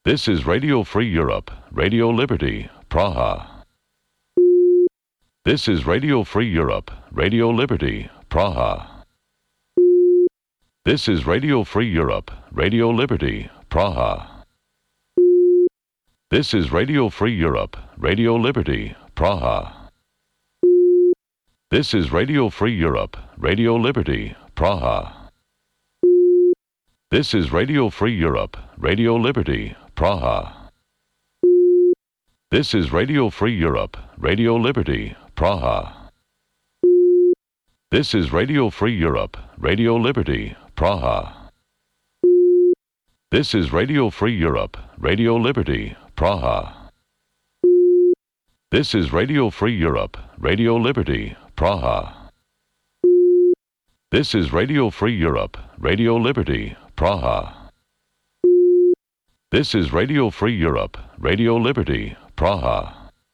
This is Radio Free Europe, Radio Liberty, Praha. This is Radio Free Europe, Radio Liberty, Praha. This is Radio Free Europe, Radio Liberty, Praha. This is Radio Free Europe, Radio Liberty, Praha. This is Radio Free Europe, Radio Liberty, Praha. This is Radio Free Europe, Radio Liberty, Praha. This is Radio Free Europe, Radio Liberty, Praha. This is Radio Free Europe, Radio Liberty, Praha. This is Radio Free Europe, Radio Liberty, Praha. This is Radio Free Europe, Radio Liberty, Praha. This is Radio Free Europe, Radio Liberty, Praha. This is Radio Free Europe, Radio Liberty, Praha.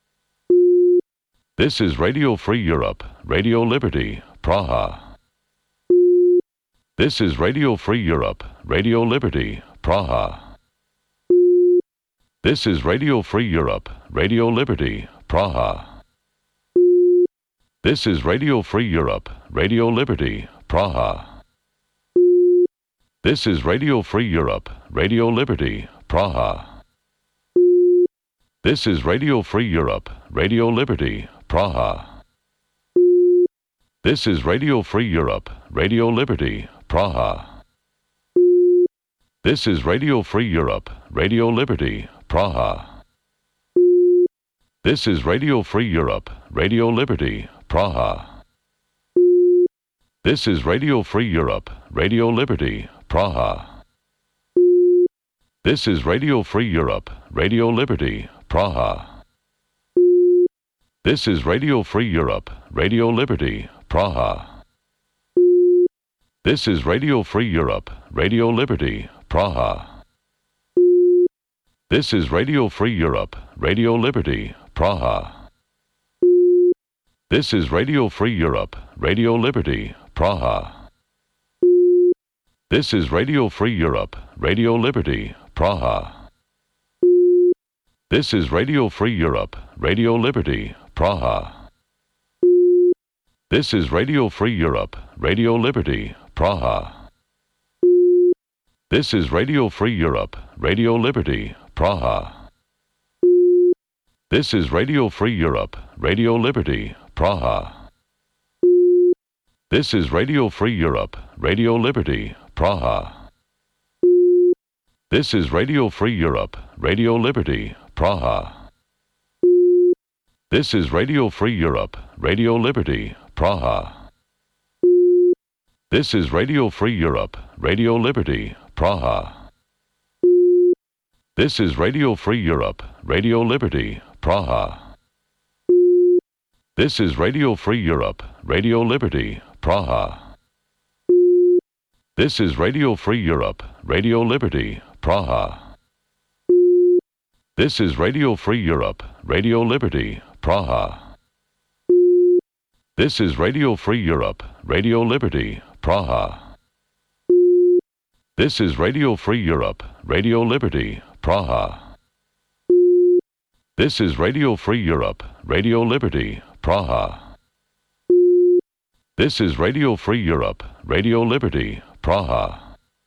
This is Radio Free Europe, Radio Liberty, Praha. This is Radio Free Europe, Radio Liberty, Praha. This is Radio Free Europe, Radio Liberty, Praha. This is Radio Free Europe, Radio Liberty, Praha. This is Radio Free Europe, Radio Liberty, Praha. This is Radio Free Europe, Radio Liberty, Praha. This is Radio Free Europe, Radio Liberty, Praha. This is Radio Free Europe, Radio Liberty, Praha. This is Radio Free Europe, Radio Liberty, Praha. This is Radio Free Europe, Radio Liberty, Praha. This is Radio Free Europe, Radio Liberty, Praha. This is Radio Free Europe, Radio Liberty, Praha. This is Radio Free Europe, Radio Liberty, Praha. This is Radio Free Europe, Radio Liberty, Praha. This is Radio Free Europe, Radio Liberty, Praha. This is Radio Free Europe, Radio Liberty, Praha. This is Radio Free Europe, Radio Liberty, Praha. This is Radio Free Europe, Radio Liberty, Praha. This is Radio Free Europe, Radio Liberty, Praha. This is Radio Free Europe, Radio Liberty, Praha. This is Radio Free Europe, Radio Liberty, Praha. This is Radio Free Europe, Radio Liberty, Praha. This is Radio Free Europe, Radio Liberty, Praha. This is Radio Free Europe, Radio Liberty, Praha. This is Radio Free Europe, Radio Liberty, Praha. This is Radio Free Europe, Radio Liberty, Praha. This is Radio Free Europe, Radio Liberty, Praha. This is Radio Free Europe, Radio Liberty, Praha. This is Radio Free Europe, Radio Liberty, Praha. This is Radio Free Europe, Radio Liberty, Praha. This is Radio Free Europe, Radio Liberty, Praha. This is Radio Free Europe, Radio Liberty, Praha.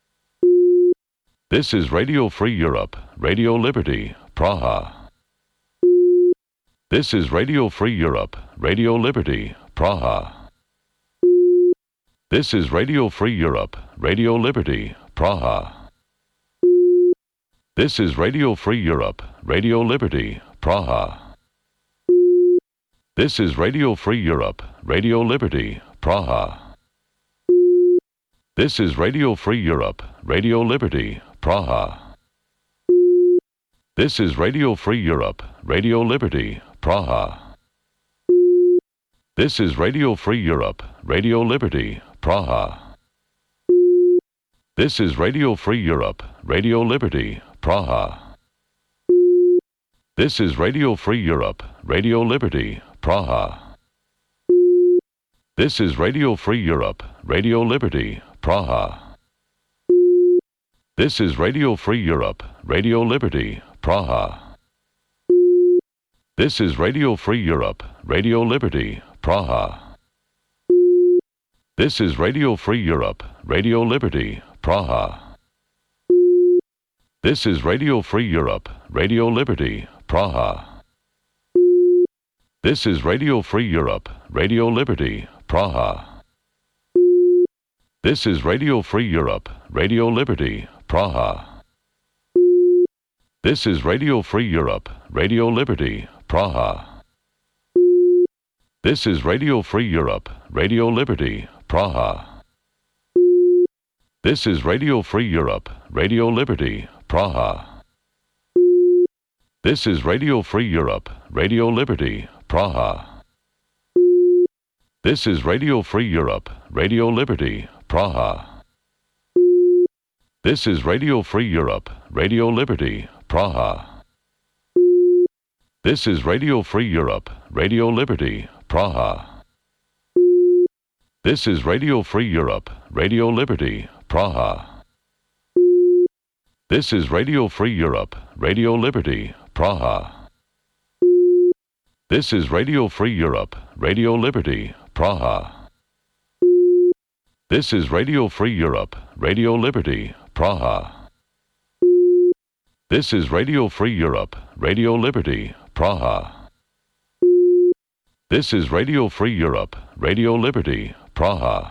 This is Radio Free Europe, Radio Liberty, Praha. This is Radio Free Europe, Radio Liberty, Praha. This is Radio Free Europe, Radio Liberty, Praha. This is Radio Free Europe, Radio Liberty, Praha. This is Radio Free Europe, Radio Liberty, Praha. This is Radio Free Europe, Radio Liberty, Praha. This is Radio Free Europe, Radio Liberty, Praha. This is Radio Free Europe, Radio Liberty, Praha. This is Radio Free Europe, Radio Liberty, Praha. This is Radio Free Europe, Radio Liberty, Praha. This is Radio Free Europe, Radio Liberty, Praha. This is Radio Free Europe, Radio Liberty, Praha. This is Radio Free Europe, Radio Liberty, Praha. This is Radio Free Europe, Radio Liberty, Praha. This is Radio Free Europe, Radio Liberty, Praha. This is Radio Free Europe, Radio Liberty, Praha. This is Radio Free Europe, Radio Liberty, Praha. This is Radio Free Europe, Radio Liberty, Praha. This is Radio Free Europe, Radio Liberty, Praha. This is Radio Free Europe, Radio Liberty, Praha. This is Radio Free Europe, Radio Liberty, Praha. This is Radio Free Europe, Radio Liberty, Praha. This is Radio Free Europe, Radio Liberty, Praha. This is Radio Free Europe, Radio Liberty, Praha. This is Radio Free Europe, Radio Liberty, Praha. This is Radio Free Europe, Radio Liberty, Praha. This is Radio Free Europe, Radio Liberty, Praha. This is Radio Free Europe, Radio Liberty, Praha. This is Radio Free Europe, Radio Liberty, Praha. This is Radio Free Europe, Radio Liberty, Praha.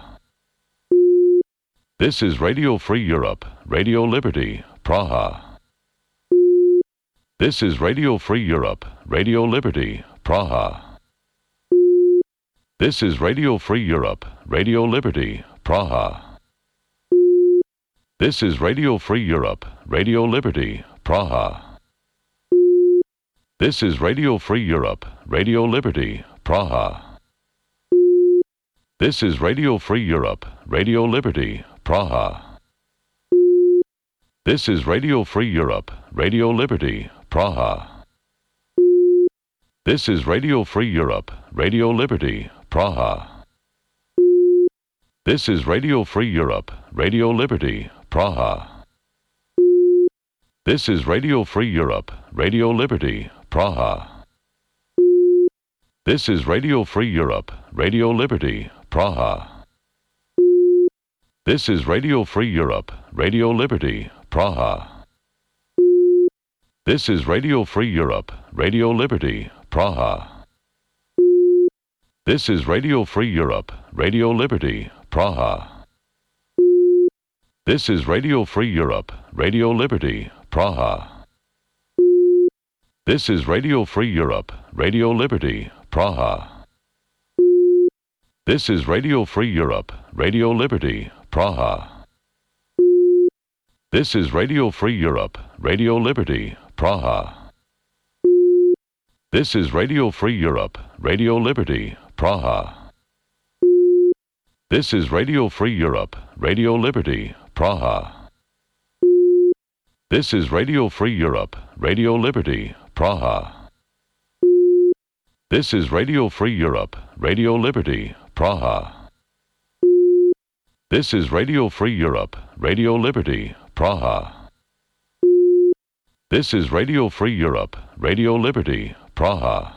This is Radio Free Europe, Radio Liberty, Praha. This is Radio Free Europe, Radio Liberty, Praha. This is Radio Free Europe, Radio Liberty, Praha. This is Radio Free Europe, Radio Liberty, Praha. This is Radio Free Europe, Radio Liberty, Praha. This is Radio Free Europe, Radio Liberty, Praha. This is Radio Free Europe, Radio Liberty, Praha. This is Radio Free Europe, Radio Liberty, Praha. This is Radio Free Europe, Radio Liberty, Praha. This is Radio Free Europe, Radio Liberty, Praha. This is Radio Free Europe, Radio Liberty, Praha. This is Radio Free Europe, Radio Liberty, Praha. This is Radio Free Europe, Radio Liberty, Praha. This is Radio Free Europe, Radio Liberty, Praha. This is Radio Free Europe, Radio Liberty, Praha. This is Radio Free Europe, Radio Liberty, Praha. This is Radio Free Europe, Radio Liberty, Praha. This is Radio Free Europe, Radio Liberty, Praha. This is Radio Free Europe, Radio Liberty, Praha. This is Radio Free Europe, Radio Liberty, Praha. This is Radio Free Europe, Radio Liberty, Praha. This is Radio Free Europe, Radio Liberty, Praha. This is Radio Free Europe, Radio Liberty, Praha. This is Radio Free Europe, Radio Liberty, Praha.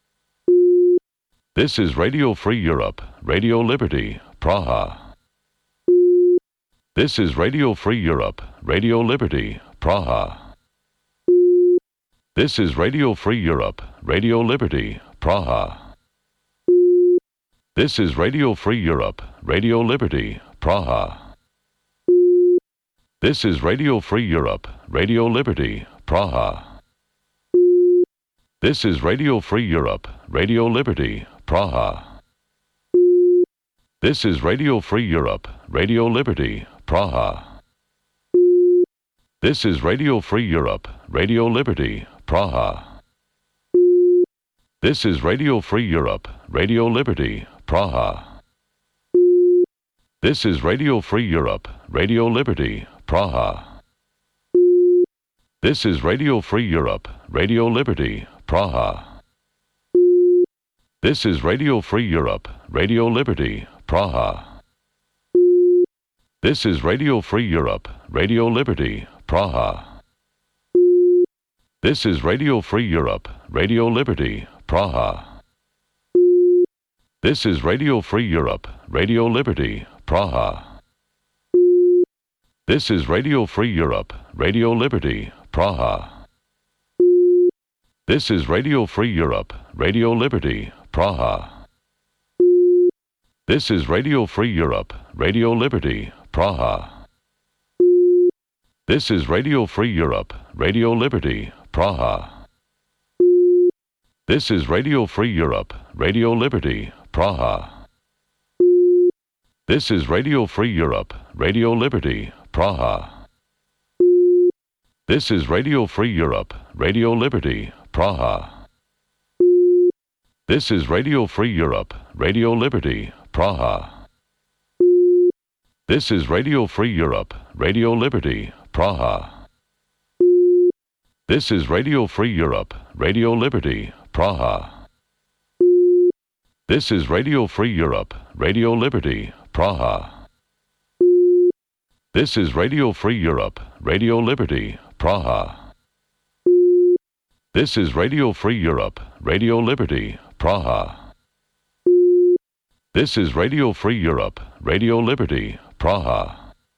This is Radio Free Europe, Radio Liberty, Praha. This is Radio Free Europe, Radio Liberty, Praha. This is Radio Free Europe, Radio Liberty, Praha. This is Radio Free Europe, Radio Liberty, Praha. This is Radio Free Europe, Radio Liberty, Praha. This is Radio Free Europe, Radio Liberty, Praha. This is Radio Free Europe, Radio Liberty, Praha. This is Radio Free Europe, Radio Liberty, Praha. This is Radio Free Europe, Radio Liberty, Praha. This is Radio Free Europe, Radio Liberty, Praha. This is Radio Free Europe, Radio Liberty, Praha. This is Radio Free Europe, Radio Liberty, Praha. This is Radio Free Europe, Radio Liberty, Praha. This is Radio Free Europe, Radio Liberty, Praha. This is Radio Free Europe, Radio Liberty, Praha. This is Radio Free Europe, Radio Liberty, Praha. This is Radio Free Europe, Radio Liberty, Praha. This is Radio Free Europe, Radio Liberty, Praha. This is Radio Free Europe, Radio Liberty, Praha. This is Radio Free Europe, Radio Liberty, Praha. This is Radio Free Europe, Radio Liberty, Praha. This is Radio Free Europe, Radio Liberty, Praha. This is Radio Free Europe, Radio Liberty, Praha. This is Radio Free Europe, Radio Liberty, Praha. This is Radio Free Europe, Radio Liberty, Praha. This is Radio Free Europe, Radio Liberty, Praha. This is Radio Free Europe, Radio Liberty, Praha. This is Radio Free Europe, Radio Liberty, Praha. This is Radio Free Europe, Radio Liberty, Praha.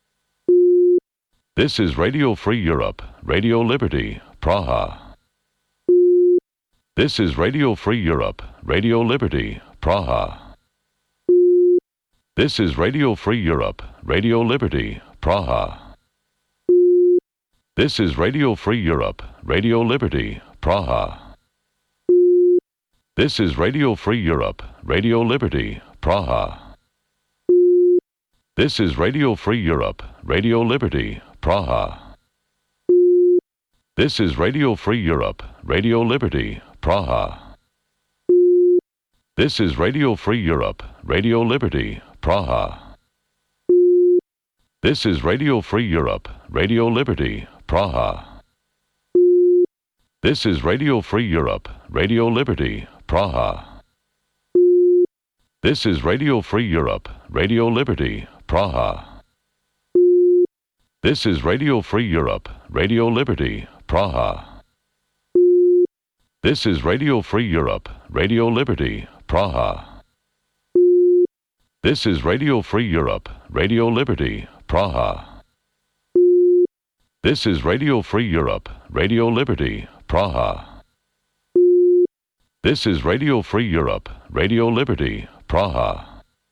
This is Radio Free Europe, Radio Liberty, Praha. This is Radio Free Europe, Radio Liberty, Praha. This is Radio Free Europe, Radio Liberty, Praha. This is Radio Free Europe, Radio Liberty, Praha. This is Radio Free Europe, Radio Liberty, Praha. This is Radio Free Europe, Radio Liberty, Praha. This is Radio Free Europe, Radio Liberty, Praha. This is Radio Free Europe, Radio Liberty, Praha. This is Radio Free Europe, Radio Liberty, Praha. This is Radio Free Europe, Radio Liberty, Praha. This is Radio Free Europe, Radio Liberty, Praha. This is Radio Free Europe, Radio Liberty, Praha. This is Radio Free Europe, Radio Liberty, Praha. This is Radio Free Europe, Radio Liberty, Praha. This is Radio Free Europe, Radio Liberty, Praha. This is Radio Free Europe, Radio Liberty, Praha.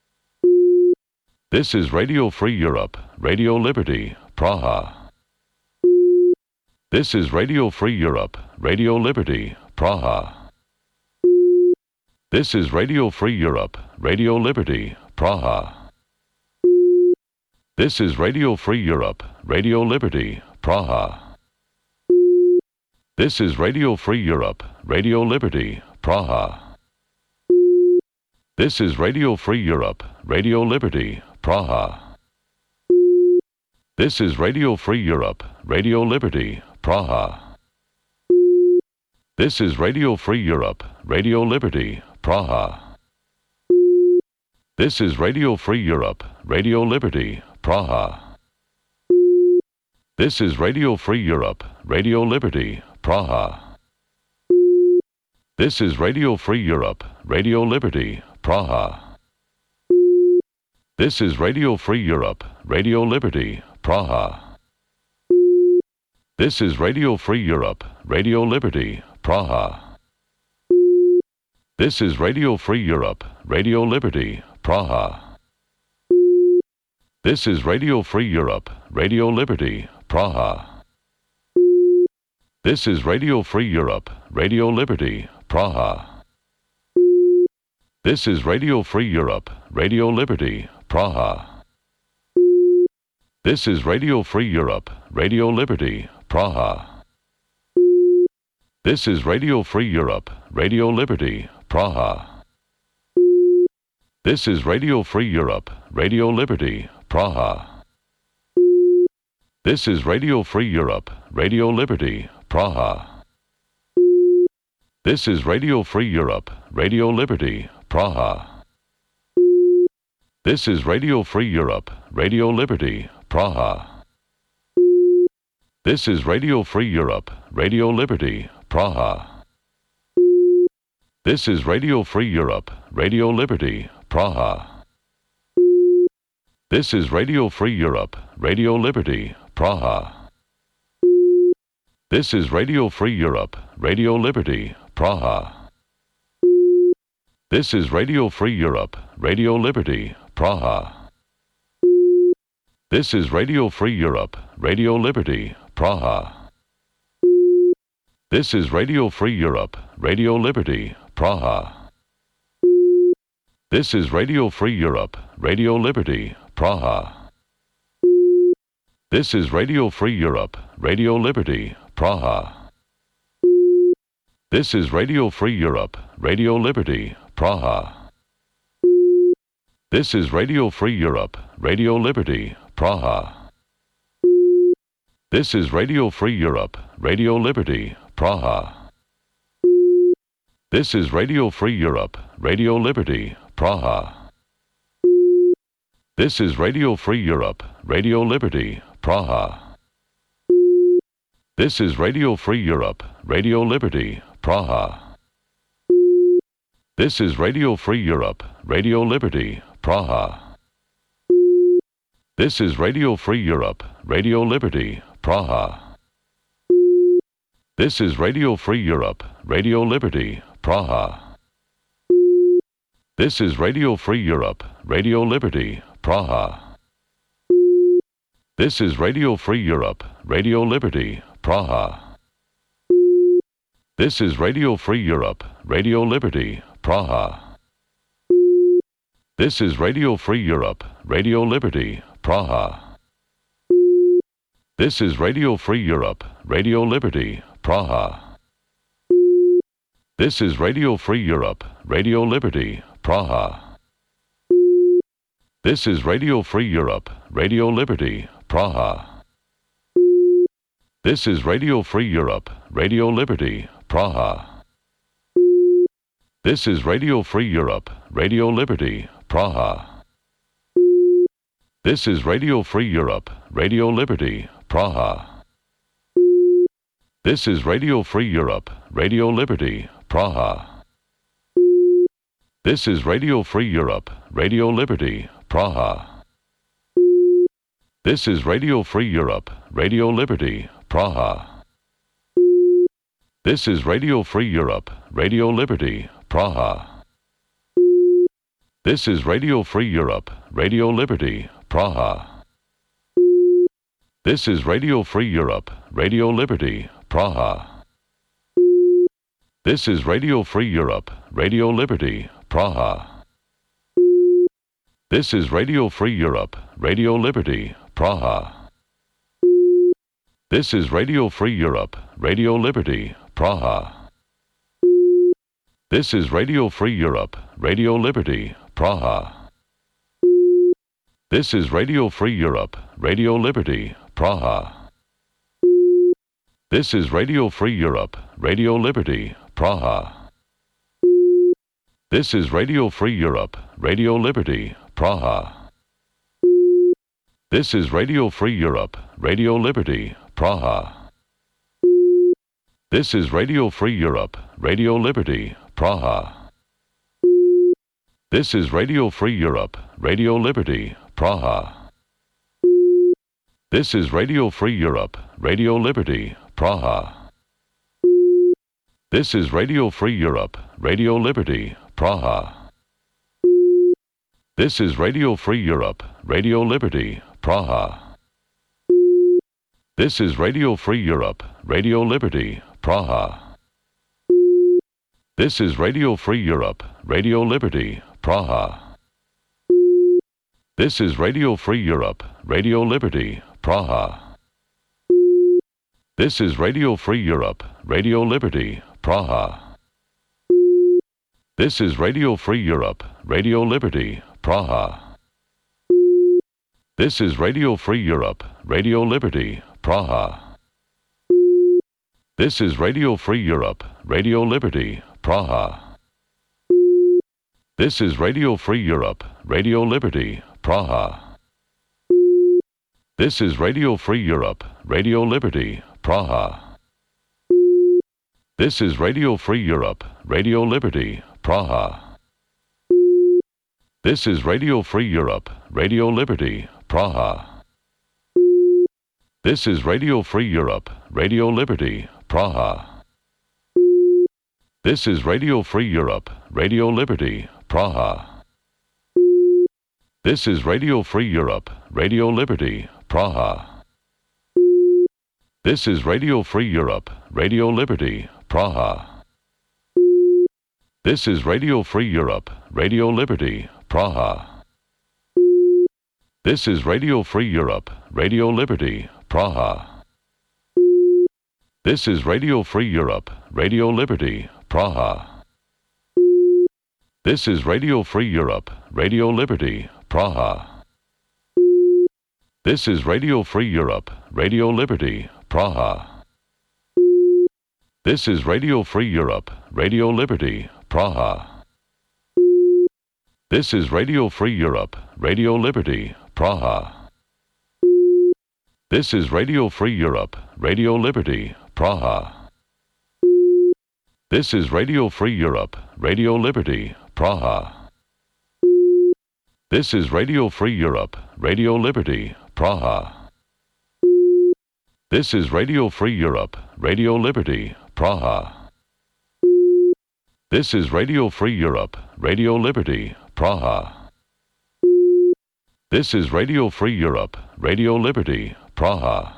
This is Radio Free Europe, Radio Liberty, Praha. This is Radio Free Europe, Radio Liberty, Praha. This is Radio Free Europe, Radio Liberty, Praha. This is Radio Free Europe, Radio Liberty, Praha. This is Radio Free Europe, Radio Liberty, Praha. This is Radio Free Europe, Radio Liberty, Praha. This is Radio Free Europe, Radio Liberty, Praha. This is Radio Free Europe, Radio Liberty, Praha. This is Radio Free Europe, Radio Liberty, Praha. This is Radio Free Europe, Radio Liberty, Praha. This is Radio Free Europe, Radio Liberty, Praha. This is Radio Free Europe, Radio Liberty, Praha. This is Radio Free Europe, Radio Liberty, Praha. This is Radio Free Europe, Radio Liberty, Praha. This is Radio Free Europe, Radio Liberty, Praha. This is Radio Free Europe, Radio Liberty, Praha. This is Radio Free Europe, Radio Liberty, Praha. This is Radio Free Europe, Radio Liberty, Praha. This is Radio Free Europe, Radio Liberty, Praha. This is Radio Free Europe, Radio Liberty, Praha. This is Radio Free Europe, Radio Liberty, Praha. This is Radio Free Europe, Radio Liberty, Praha. This is Radio Free Europe, Radio Liberty, Praha. This is Radio Free Europe, Radio Liberty, Praha. This is Radio Free Europe, Radio Liberty, Praha. This is Radio Free Europe, Radio Liberty, Praha. This is Radio Free Europe, Radio Liberty, Praha. This is Radio Free Europe, Radio Liberty, Praha. This is Radio Free Europe, Radio Liberty, Praha. This is Radio Free Europe, Radio Liberty, Praha. This is Radio Free Europe, Radio Liberty, Praha. This is Radio Free Europe, Radio Liberty, Praha. This is Radio Free Europe, Radio Liberty, Praha. This is Radio Free Europe, Radio Liberty, Praha. This is Radio Free Europe, Radio Liberty, Praha. This is Radio Free Europe, Radio Liberty, Praha. This is Radio Free Europe, Radio Liberty, Praha. This is Radio Free Europe, Radio Liberty, Praha. This is Radio Free Europe, Radio Liberty, Praha. This is Radio Free Europe, Radio Liberty, Praha. This is Radio Free Europe, Radio Liberty, Praha. This is Radio Free Europe, Radio Liberty, Praha. This is Radio Free Europe, Radio Liberty, Praha. This is Radio Free Europe, Radio Liberty, Praha. This is Radio Free Europe, Radio Liberty, Praha. This is Radio Free Europe, Radio Liberty, Praha. This is Radio Free Europe, Radio Liberty, Praha. This is Radio Free Europe, Radio Liberty, Praha. This is Radio Free Europe, Radio Liberty, Praha. This is Radio Free Europe, Radio Liberty, Praha. This is Radio Free Europe, Radio Liberty, Praha. This is Radio Free Europe, Radio Liberty, Praha. This is Radio Free Europe, Radio Liberty, Praha. This is Radio Free Europe, Radio Liberty, Praha. This is Radio Free Europe, Radio Liberty, Praha. This is Radio Free Europe, Radio Liberty, Praha. This is Radio Free Europe, Radio Liberty, Praha. This is Radio Free Europe, Radio Liberty, Praha. This is Radio Free Europe, Radio Liberty, Praha. This is Radio Free Europe, Radio Liberty, Praha. This is Radio Free Europe, Radio Liberty, Praha. This is Radio Free Europe, Radio Liberty, Praha. This is Radio Free Europe, Radio Liberty, Praha. This is Radio Free Europe, Radio Liberty, Praha. This is Radio Free Europe, Radio Liberty, Praha. This is Radio Free Europe, Radio Liberty, Praha. This is Radio Free Europe, Radio Liberty, Praha. This is Radio Free Europe, Radio Liberty, Praha. This is Radio Free Europe, Radio Liberty, Praha. This is Radio Free Europe, Radio Liberty, Praha. This is Radio Free Europe, Radio Liberty, Praha. This is Radio Free Europe, Radio Liberty, Praha. This is Radio Free Europe, Radio Liberty, Praha. This is Radio Free Europe, Radio Liberty, Praha. This is Radio Free Europe, Radio Liberty, Praha. This is Radio Free Europe, Radio Liberty, Praha. This is Radio Free Europe, Radio Liberty, Praha. This is Radio Free Europe, Radio Liberty, Praha. This is Radio Free Europe, Radio Liberty, Praha. This is Radio Free Europe, Radio Liberty, Praha. This is Radio Free Europe, Radio Liberty, Praha. This is Radio Free Europe, Radio Liberty, Praha. This is Radio Free Europe, Radio Liberty, Praha. This is Radio Free Europe, Radio Liberty, Praha. This is Radio Free Europe, Radio Liberty, Praha. This is Radio Free Europe, Radio Liberty, Praha. This is Radio Free Europe, Radio Liberty, Praha. This is Radio Free Europe, Radio Liberty, Praha. This is Radio Free Europe, Radio Liberty, Praha. This is Radio Free Europe, Radio Liberty, Praha. This is Radio Free Europe, Radio Liberty, Praha. This is Radio Free Europe, Radio Liberty, Praha. This is Radio Free Europe, Radio Liberty, Praha. This is Radio Free Europe, Radio Liberty, Praha. This is Radio Free Europe, Radio Liberty, Praha. This is Radio Free Europe, Radio Liberty, Praha. This is Radio Free Europe, Radio Liberty, Praha. This is Radio Free Europe, Radio Liberty, Praha.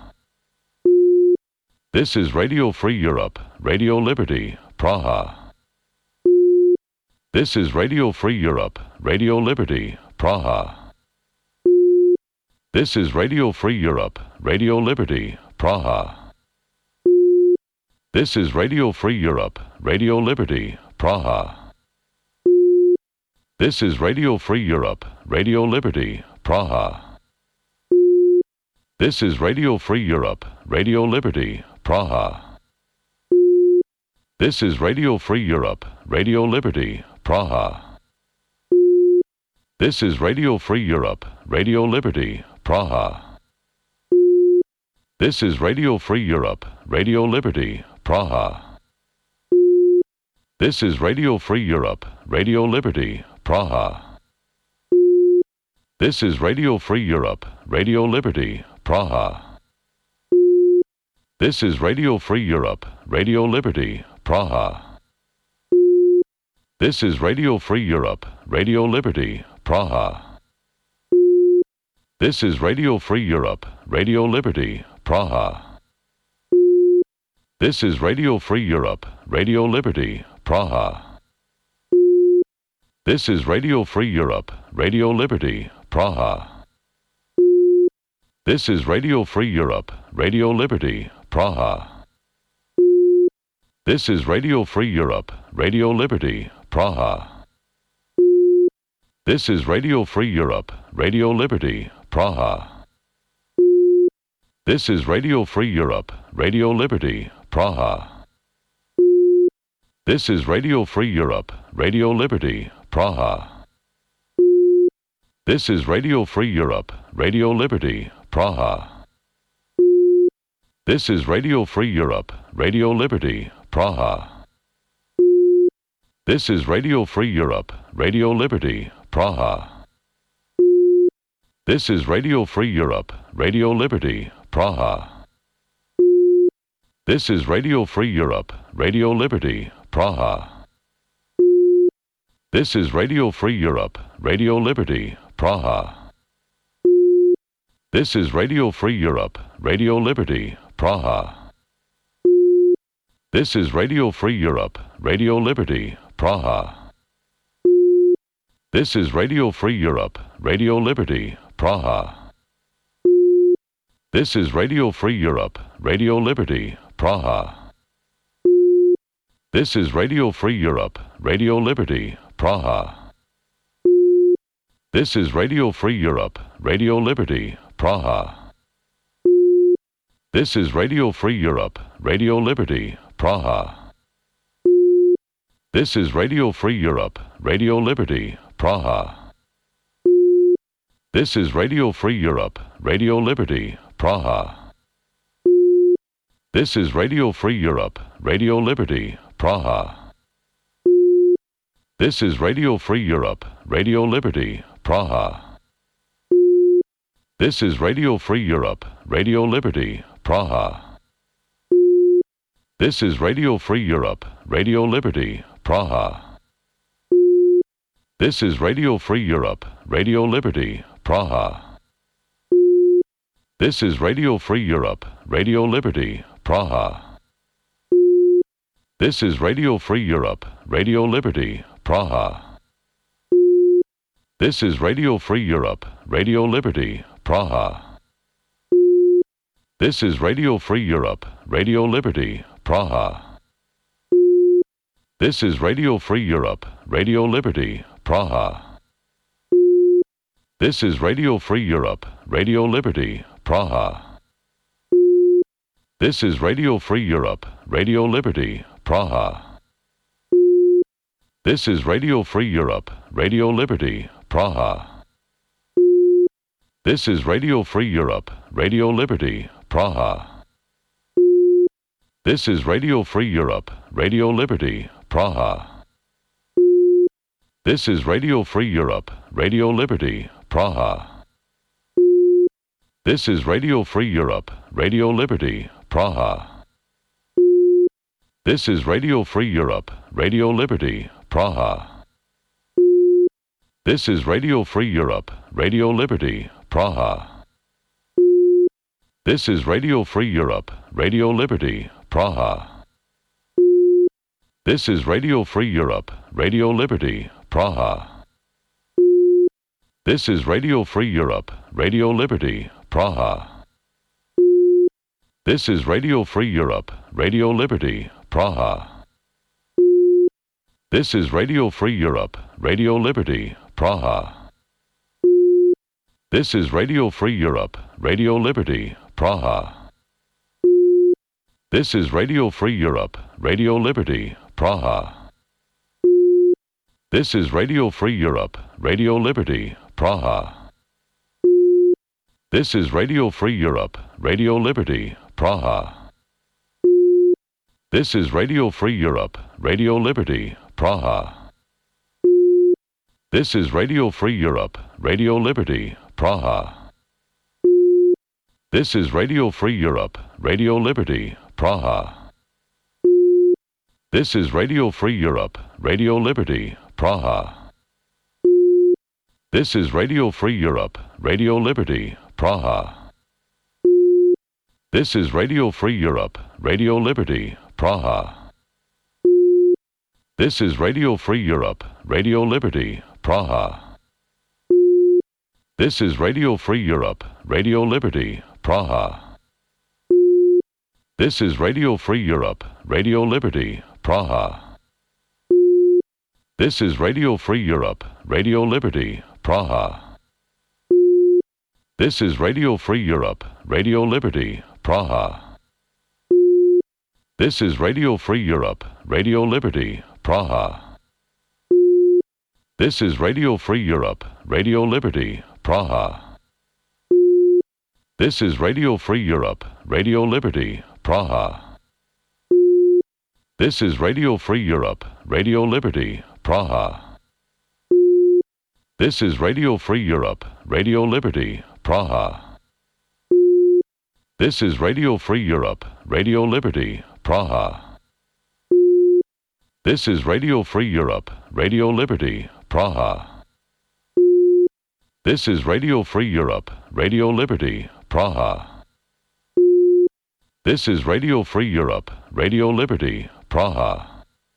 This is Radio Free Europe, Radio Liberty, Praha. This is Radio Free Europe, Radio Liberty, Praha. This is Radio Free Europe, Radio Liberty, Praha. This is Radio Free Europe, Radio Liberty, Praha. This is Radio Free Europe, Radio Liberty, Praha. This is Radio Free Europe, Radio Liberty, Praha. This is Radio Free Europe, Radio Liberty, Praha. This is Radio Free Europe, Radio Liberty, Praha. This is Radio Free Europe, Radio Liberty, Praha. This is Radio Free Europe, Radio Liberty, Praha. This is Radio Free Europe, Radio Liberty, Praha. This is Radio Free Europe, Radio Liberty, Praha. This is Radio Free Europe, Radio Liberty, Praha. This is Radio Free Europe, Radio Liberty, Praha. This is Radio Free Europe, Radio Liberty, Praha. This is Radio Free Europe, Radio Liberty, Praha. This is Radio Free Europe, Radio Liberty, Praha. This is Radio Free Europe, Radio Liberty, Praha. This is Radio Free Europe, Radio Liberty, Praha. This is Radio Free Europe, Radio Liberty, Praha. This is Radio Free Europe, Radio Liberty, Praha. This is Radio Free Europe, Radio Liberty, Praha. This is Radio Free Europe, Radio Liberty, Praha. This is Radio Free Europe, Radio Liberty, Praha. This is Radio Free Europe, Radio Liberty, Praha. This is Radio Free Europe, Radio Liberty, Praha. This is Radio Free Europe, Radio Liberty, Praha. This is Radio Free Europe, Radio Liberty, Praha. This is Radio Free Europe, Radio Liberty, Praha. This is Radio Free Europe, Radio Liberty, Praha. This is Radio Free Europe, Radio Liberty, Praha. This is Radio Free Europe, Radio Liberty, Praha. This is Radio Free Europe, Radio Liberty, Praha. This is Radio Free Europe, Radio Liberty, Praha. This is Radio Free Europe, Radio Liberty, Praha. This is Radio Free Europe, Radio Liberty, Praha. This is Radio Free Europe, Radio Liberty, Praha. This is Radio Free Europe, Radio Liberty, Praha. This is Radio Free Europe, Radio Liberty, Praha. This is Radio Free Europe, Radio Liberty, Praha. This is Radio Free Europe, Radio Liberty, Praha. This is Radio Free Europe, Radio Liberty, Praha. This is Radio Free Europe, Radio Liberty, Praha. This is Radio Free Europe, Radio Liberty, Praha. This is Radio Free Europe, Radio Liberty, Praha. This is Radio Free Europe, Radio Liberty, Praha. This is Radio Free Europe, Radio Liberty, Praha. This is Radio Free Europe, Radio Liberty, Praha. This is Radio Free Europe, Radio Liberty, Praha. This is Radio Free Europe, Radio Liberty, Praha. This is Radio Free Europe, Radio Liberty, Praha. This is Radio Free Europe, Radio Liberty, Praha. This is Radio Free Europe, Radio Liberty, Praha. This is Radio Free Europe, Radio Liberty, Praha. This is Radio Free Europe, Radio Liberty, Praha. This is Radio Free Europe, Radio Liberty, Praha. This is Radio Free Europe, Radio Liberty, Praha. This is Radio Free Europe, Radio Liberty, Praha. This is Radio Free Europe, Radio Liberty, Praha. This is Radio Free Europe, Radio Liberty, Praha. This is Radio Free Europe, Radio Liberty, Praha. This is Radio Free Europe, Radio Liberty, Praha. This is Radio Free Europe, Radio Liberty, Praha. This is Radio Free Europe, Radio Liberty, Praha. This is Radio Free Europe, Radio Liberty, Praha. This is Radio Free Europe, Radio Liberty, Praha. This is Radio Free Europe, Radio Liberty, Praha. This is Radio Free Europe, Radio Liberty, Praha. This is Radio Free Europe, Radio Liberty, Praha. This is Radio Free Europe, Radio Liberty, Praha. This is Radio Free Europe, Radio Liberty, Praha. This is Radio Free Europe, Radio Liberty, Praha. This is Radio Free Europe, Radio Liberty, Praha. This is Radio Free Europe, Radio Liberty, Praha. This is Radio Free Europe, Radio Liberty, Praha. This is Radio Free Europe, Radio Liberty, Praha. This is Radio Free Europe, Radio Liberty, Praha. This is Radio Free Europe, Radio Liberty, Praha. This is Radio Free Europe, Radio Liberty, Praha. This is Radio Free Europe, Radio Liberty, Praha. This is Radio Free Europe, Radio Liberty, Praha. This is Radio Free Europe, Radio Liberty, Praha. This is Radio Free Europe, Radio Liberty, Praha. This is Radio Free Europe, Radio Liberty, Praha.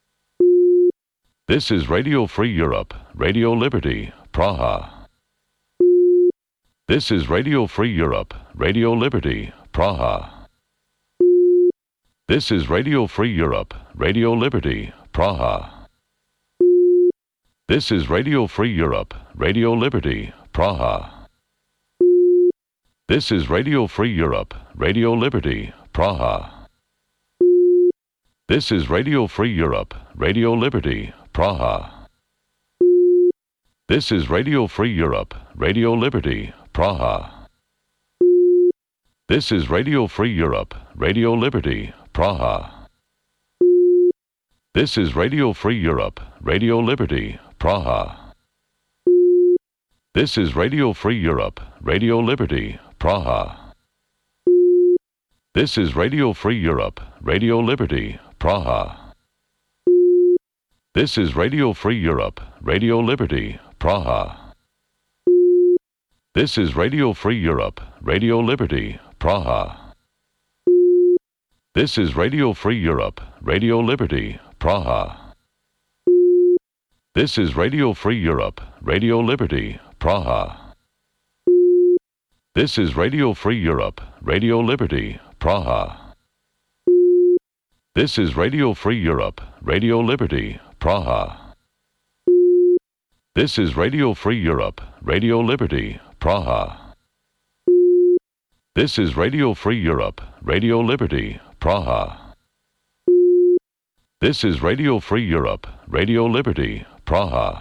This is Radio Free Europe, Radio Liberty, Praha. This is Radio Free Europe, Radio Liberty, Praha. This is Radio Free Europe, Radio Liberty, Praha. This is Radio Free Europe, Radio Liberty, Praha. This is Radio Free Europe, Radio Liberty, Praha. This is Radio Free Europe, Radio Liberty, Praha. This is Radio Free Europe, Radio Liberty, Praha. This is Radio Free Europe, Radio Liberty, Praha. This is Radio Free Europe, Radio Liberty, Praha. This is Radio Free Europe, Radio Liberty, Praha. This is Radio Free Europe, Radio Liberty, Praha. This is Radio Free Europe, Radio Liberty, Praha. This is Radio Free Europe, Radio Liberty, Praha. This is Radio Free Europe, Radio Liberty, Praha. This is Radio Free Europe, Radio Liberty, Praha. This is Radio Free Europe, Radio Liberty, Praha. This is Radio Free Europe, Radio Liberty, Praha. This is Radio Free Europe, Radio Liberty, Praha. This is Radio Free Europe, Radio Liberty, Praha. This is Radio Free Europe, Radio Liberty, Praha.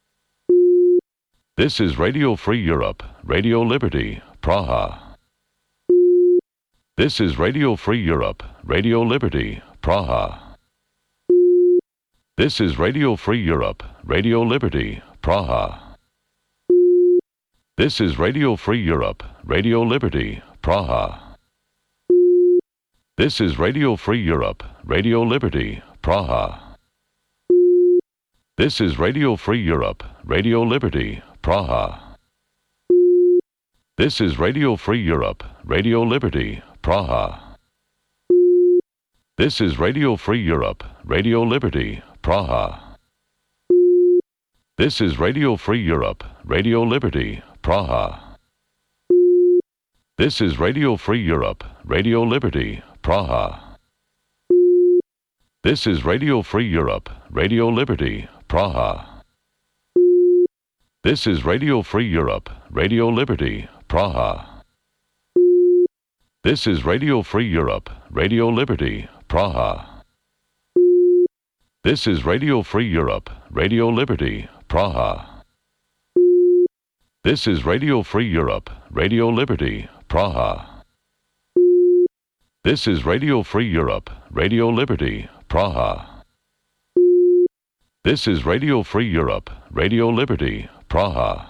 This is Radio Free Europe, Radio Liberty, Praha. This is Radio Free Europe, Radio Liberty, Praha. This is Radio Free Europe, Radio Liberty, Praha. This is Radio Free Europe, Radio Liberty, Praha. This is Radio Free Europe, Radio Liberty, Praha. This is Radio Free Europe, Radio Liberty, Praha. This is Radio Free Europe, Radio Liberty, Praha. This is Radio Free Europe, Radio Liberty, Praha. This is Radio Free Europe, Radio Liberty, Praha. This is Radio Free Europe, Radio Liberty, Praha. This is Radio Free Europe, Radio Liberty, Praha. This is Radio Free Europe, Radio Liberty, Praha. This is Radio Free Europe, Radio Liberty, Praha. This is Radio Free Europe, Radio Liberty, Praha. This is Radio Free Europe, Radio Liberty, Praha. This is Radio Free Europe, Radio Liberty, Praha. This is Radio Free Europe, Radio Liberty, Praha.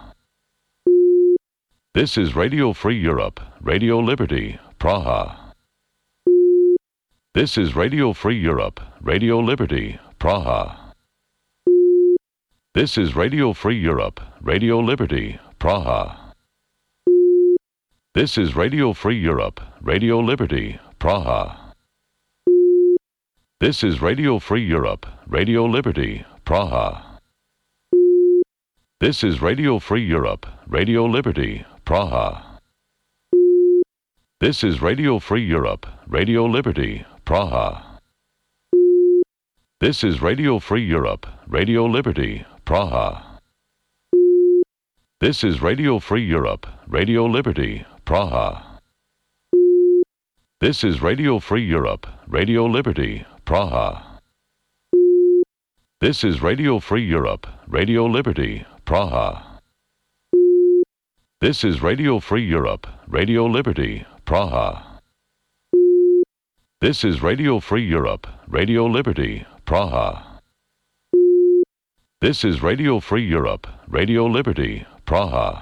This is Radio Free Europe, Radio Liberty, Praha. This is Radio Free Europe, Radio Liberty, Praha. This is Radio Free Europe, Radio Liberty, Praha. This is Radio Free Europe, Radio Liberty, Praha. This is Radio Free Europe, Radio Liberty, Praha. This is Radio Free Europe, Radio Liberty, Praha. This is Radio Free Europe, Radio Liberty, Praha. This is Radio Free Europe, Radio Liberty, Praha. This is Radio Free Europe, Radio Liberty, Praha. This is Radio Free Europe, Radio Liberty, Praha. This is Radio Free Europe, Radio Liberty, Praha. This is Radio Free Europe, Radio Liberty, Praha. This is Radio Free Europe, Radio Liberty, Praha. This is Radio Free Europe, Radio Liberty, Praha.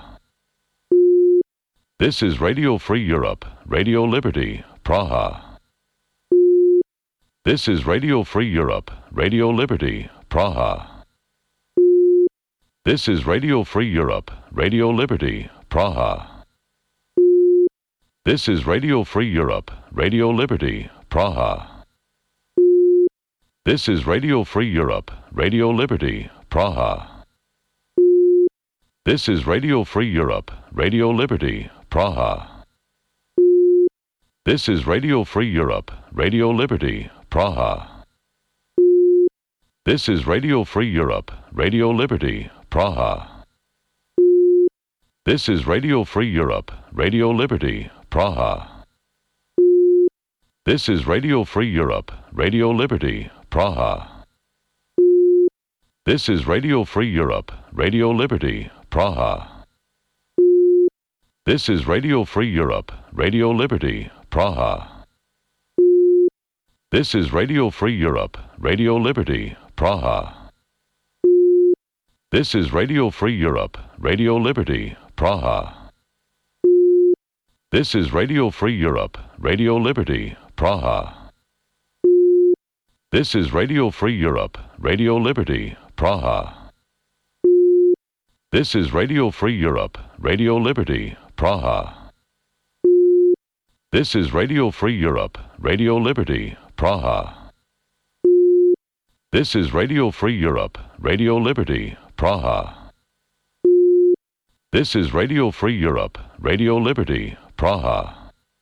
This is Radio Free Europe, Radio Liberty, Praha. This is Radio Free Europe, Radio Liberty, Praha. This is Radio Free Europe, Radio Liberty, Praha. This is Radio Free Europe, Radio Liberty, Praha. This is Radio Free Europe, Radio Liberty, Praha. This is Radio Free Europe, Radio Liberty, Praha. This is Radio Free Europe, Radio Liberty, Praha. This is Radio Free Europe, Radio Liberty, Praha. This is Radio Free Europe, Radio Liberty, Praha. This is Radio Free Europe, Radio Liberty, Praha. This is Radio Free Europe, Radio Liberty, Praha. This is Radio Free Europe, Radio Liberty, Praha. This is Radio Free Europe, Radio Liberty, Praha. This is Radio Free Europe, Radio Liberty, Praha. This is Radio Free Europe, Radio Liberty, Praha. This is Radio Free Europe, Radio Liberty, Praha. This is Radio Free Europe, Radio Liberty, Praha. This is Radio Free Europe, Radio Liberty, Praha. This is Radio Free Europe, Radio Liberty, Praha. This is Radio Free Europe, Radio Liberty, Praha.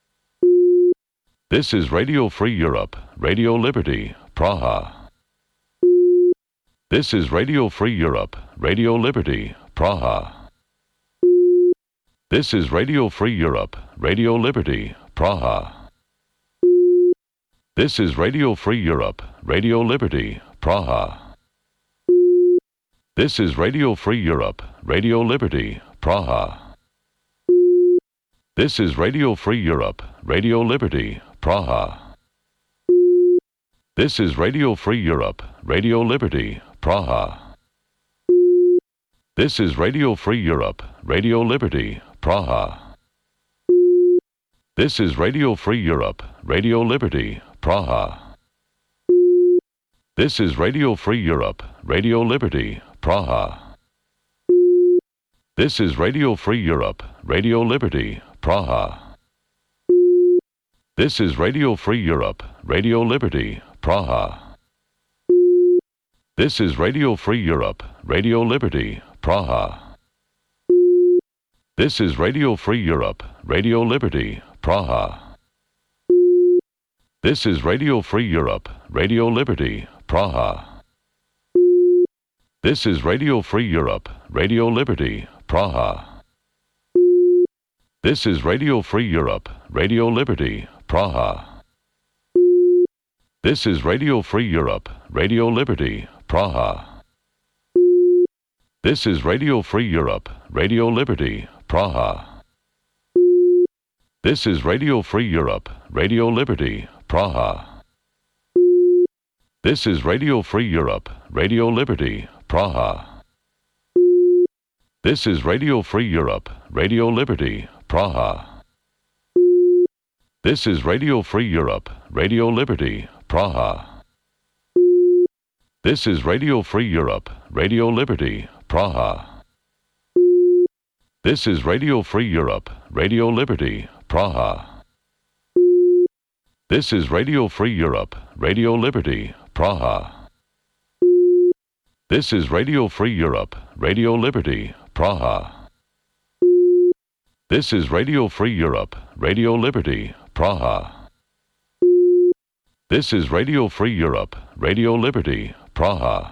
This is Radio Free Europe, Radio Liberty, Praha. This is Radio Free Europe, Radio Liberty, Praha. This is Radio Free Europe, Radio Liberty, Praha. This is Radio Free Europe, Radio Liberty, Praha. This is Radio Free Europe, Radio Liberty, Praha. This is Radio Free Europe, Radio Liberty, Praha. This is Radio Free Europe, Radio Liberty, Praha. This is Radio Free Europe, Radio Liberty, Praha. This is Radio Free Europe, Radio Liberty, Praha. This is Radio Free Europe, Radio Liberty, Praha. This is Radio Free Europe, Radio Liberty, Praha. This is Radio Free Europe, Radio Liberty, Praha. This is Radio Free Europe, Radio Liberty, Praha. This is Radio Free Europe, Radio Liberty, Praha. This is Radio Free Europe, Radio Liberty, Praha. This is Radio Free Europe, Radio Liberty, Praha. This is Radio Free Europe, Radio Liberty, Praha. This is Radio Free Europe, Radio Liberty, Praha. This is Radio Free Europe, Radio Liberty, Praha. This is Radio Free Europe, Radio Liberty, Praha. This is Radio Free Europe, Radio Liberty, Praha. This is Radio Free Europe, Radio Liberty, Praha. This is Radio Free Europe, Radio Liberty, Praha. This is Radio Free Europe, Radio Liberty, Praha. This is Radio Free Europe, Radio Liberty, Praha. This is Radio Free Europe, Radio Liberty, Praha. This is Radio Free Europe, Radio Liberty, Praha. This is Radio Free Europe, Radio Liberty, Praha. This is Radio Free Europe, Radio Liberty, Praha.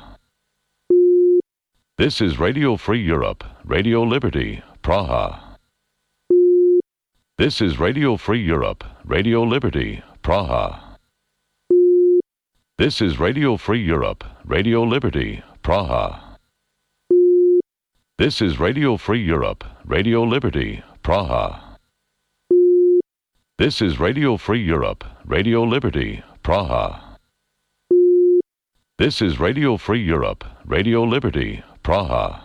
This is Radio Free Europe, Radio Liberty, Praha. This is Radio Free Europe, Radio Liberty, Praha. This is Radio Free Europe, Radio Liberty, Praha. This is Radio Free Europe, Radio Liberty, Praha. This is Radio Free Europe, Radio Liberty, Praha. This is Radio Free Europe, Radio Liberty, Praha.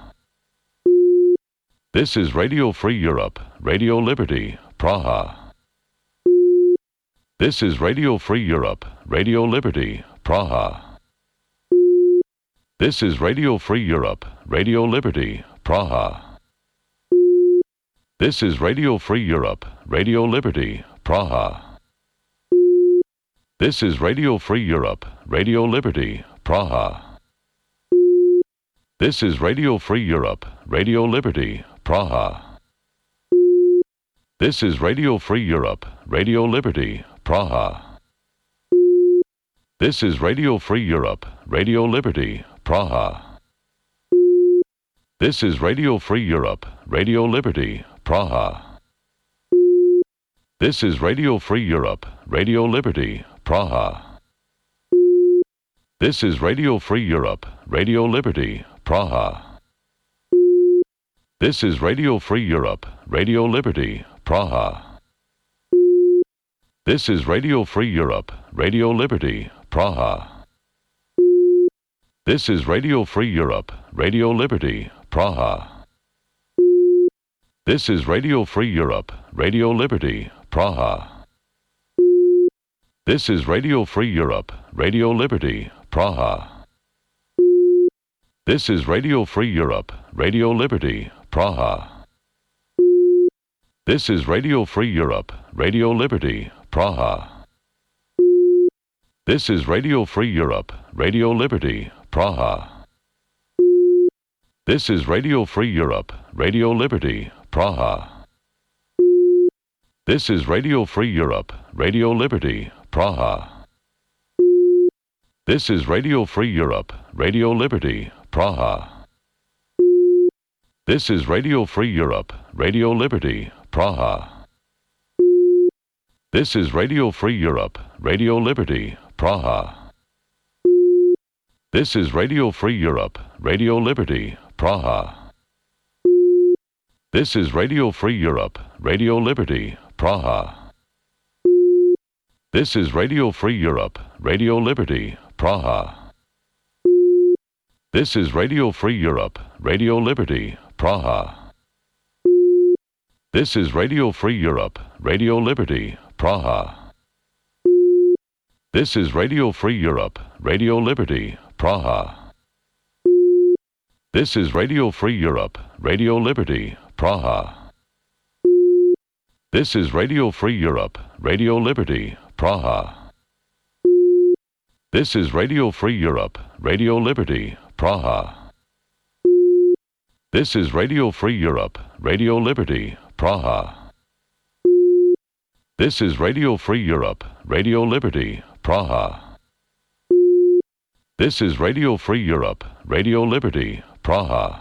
This is Radio Free Europe, Radio Liberty, Praha. This is Radio Free Europe, Radio Liberty, Praha. This is Radio Free Europe, Radio Liberty, Praha. This is Radio Free Europe, Radio Liberty, Praha. This is Radio Free Europe, Radio Liberty, Praha. This is Radio Free Europe, Radio Liberty, Praha. This is Radio Free Europe, Radio Liberty, Praha. This is Radio Free Europe, Radio Liberty, Praha. This is Radio Free Europe, Radio Liberty, Praha. This is Radio Free Europe, Radio Liberty, Praha. This is Radio Free Europe, Radio Liberty, Praha. This is Radio Free Europe, Radio Liberty, Praha. This is Radio Free Europe, Radio Liberty, Praha. This is Radio Free Europe, Radio Liberty, Praha. This is Radio Free Europe, Radio Liberty, Praha. This is Radio Free Europe, Radio Liberty, Praha. This is Radio Free Europe, Radio Liberty, Praha. This is Radio Free Europe, Radio Liberty, Praha. This is Radio Free Europe, Radio Liberty, Praha. This is Radio Free Europe, Radio Liberty, Praha. This is Radio Free Europe, Radio Liberty, Praha. This is Radio Free Europe, Radio Liberty, Praha. This is Radio Free Europe, Radio Liberty, Praha. This is Radio Free Europe, Radio Liberty, Praha. This is Radio Free Europe, Radio Liberty, Praha. This is Radio Free Europe, Radio Liberty, Praha. This is Radio Free Europe, Radio Liberty, Praha. This is Radio Free Europe, Radio Liberty, Praha. This is Radio Free Europe, Radio Liberty, Praha. This is Radio Free Europe, Radio Liberty, Praha. This is Radio Free Europe, Radio Liberty, Praha. This is Radio Free Europe, Radio Liberty, Praha. This is Radio Free Europe, Radio Liberty, Praha. This is Radio Free Europe, Radio Liberty, Praha. This is Radio Free Europe, Radio Liberty, Praha. This is Radio Free Europe, Radio Liberty, Praha.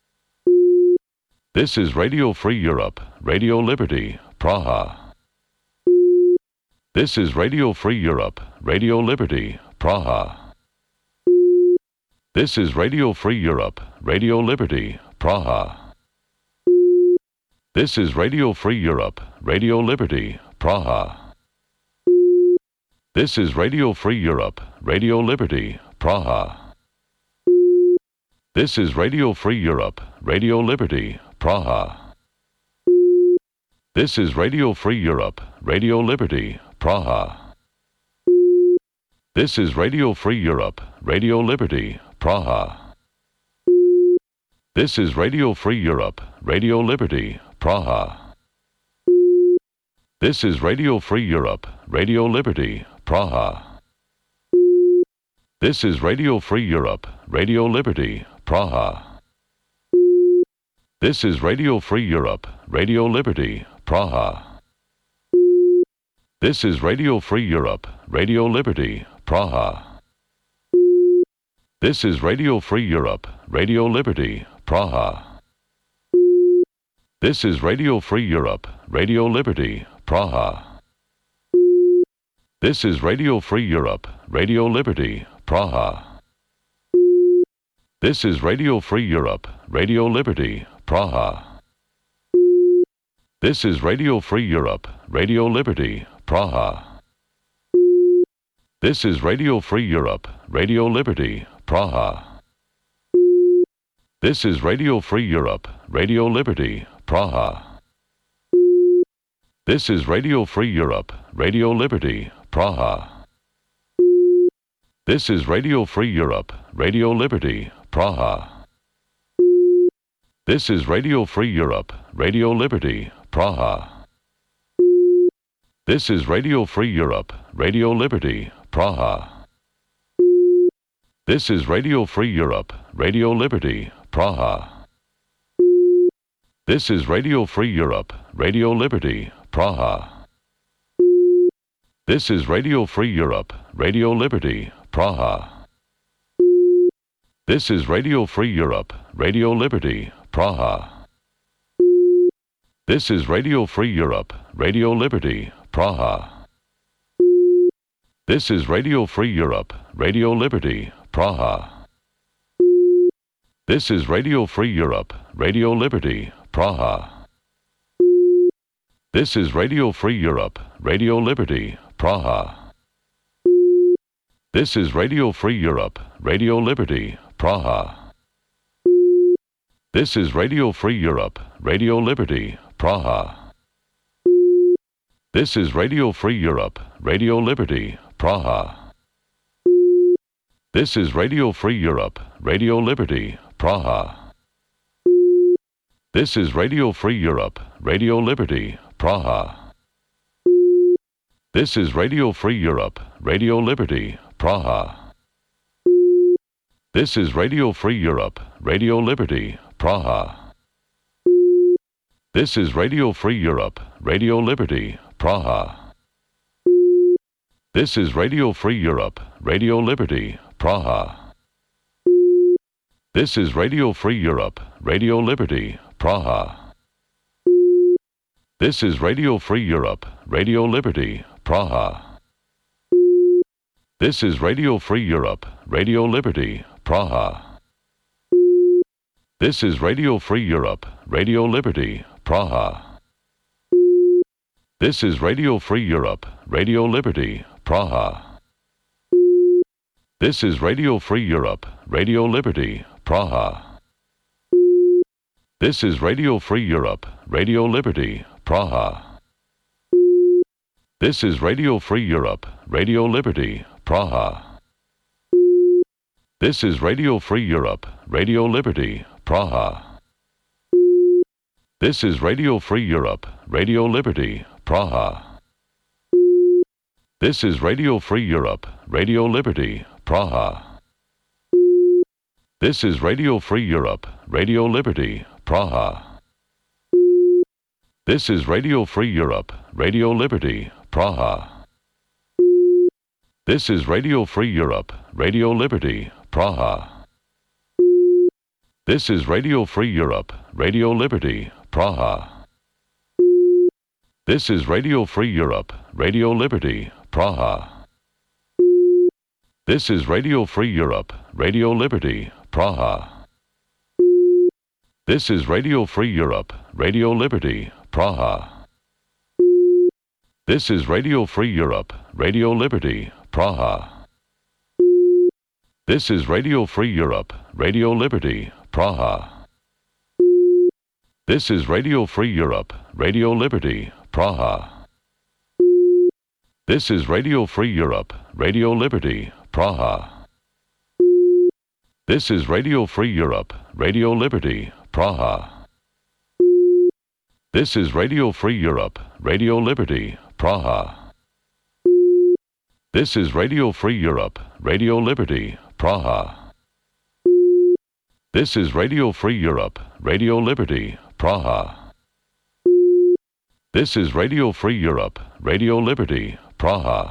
This is Radio Free Europe, Radio Liberty, Praha. This is Radio Free Europe, Radio Liberty, Praha. This is Radio Free Europe, Radio Liberty, Praha. This is Radio Free Europe, Radio Liberty, Praha. This is Radio Free Europe, Radio Liberty, Praha. This is Radio Free Europe, Radio Liberty, Praha. This is Radio Free Europe, Radio Liberty, Praha. This is Radio Free Europe, Radio Liberty, Praha. This is Radio Free Europe, Radio Liberty, Praha. This is Radio Free Europe, Radio Liberty, Praha. This is Radio Free Europe, Radio Liberty, Praha. This is Radio Free Europe, Radio Liberty, Praha. This is Radio Free Europe, Radio Liberty, Praha. This is Radio Free Europe, Radio Liberty, Praha. This is Radio Free Europe, Radio Liberty, Praha. This is Radio Free Europe, Radio Liberty, Praha. This is Radio Free Europe, Radio Liberty, Praha. This is Radio Free Europe, Radio Liberty, Praha. This is Radio Free Europe, Radio Liberty, Praha. This is Radio Free Europe, Radio Liberty, Praha. This is Radio Free Europe, Radio Liberty, Praha. This is Radio Free Europe, Radio Liberty, Praha. This is Radio Free Europe, Radio Liberty, Praha. This is Radio Free Europe, Radio Liberty, Praha. This is Radio Free Europe, Radio Liberty, Praha. This is Radio Free Europe, Radio Liberty, Praha. This is Radio Free Europe, Radio Liberty, Praha. This is Radio Free Europe, Radio Liberty, Praha. This is Radio Free Europe, Radio Liberty, Praha. This is Radio Free Europe, Radio Liberty, Praha. This is Radio Free Europe, Radio Liberty, Praha. This is Radio Free Europe, Radio Liberty, Praha. This is Radio Free Europe, Radio Liberty, Praha. This is Radio Free Europe, Radio Liberty, Praha. This is Radio Free Europe, Radio Liberty, Praha. This is Radio Free Europe, Radio Liberty, Praha. This is Radio Free Europe, Radio Liberty, Praha. This is Radio Free Europe, Radio Liberty, Praha. This is Radio Free Europe, Radio Liberty, Praha. This is Radio Free Europe, Radio Liberty, Praha. This is Radio Free Europe, Radio Liberty, Praha. This is Radio Free Europe, Radio Liberty, Praha. This is Radio Free Europe, Radio Liberty, Praha. This is Radio Free Europe, Radio Liberty, Praha. This is Radio Free Europe, Radio Liberty, Praha. This is Radio Free Europe, Radio Liberty, Praha. This is Radio Free Europe, Radio Liberty, Praha. This is Radio Free Europe, Radio Liberty, Praha. This is Radio Free Europe, Radio Liberty, Praha. This is Radio Free Europe, Radio Liberty, Praha. This is Radio Free Europe, Radio Liberty, Praha. This is Radio Free Europe, Radio Liberty, Praha. This is Radio Free Europe, Radio Liberty, Praha. This is Radio Free Europe, Radio Liberty, Praha. This is Radio Free Europe, Radio Liberty, Praha. This is Radio Free Europe, Radio Liberty, Praha. This is Radio Free Europe, Radio Liberty, Praha. This is Radio Free Europe, Radio Liberty, Praha. This is Radio Free Europe, Radio Liberty, Praha. This is Radio Free Europe, Radio Liberty, Praha. This is Radio Free Europe, Radio Liberty, Praha. This is Radio Free Europe, Radio Liberty, Praha. This is Radio Free Europe, Radio Liberty, Praha. This is Radio Free Europe, Radio Liberty, Praha. This is Radio Free Europe, Radio Liberty, Praha. This is Radio Free Europe, Radio Liberty, Praha. This is Radio Free Europe, Radio Liberty, Praha. This is Radio Free Europe, Radio Liberty, Praha.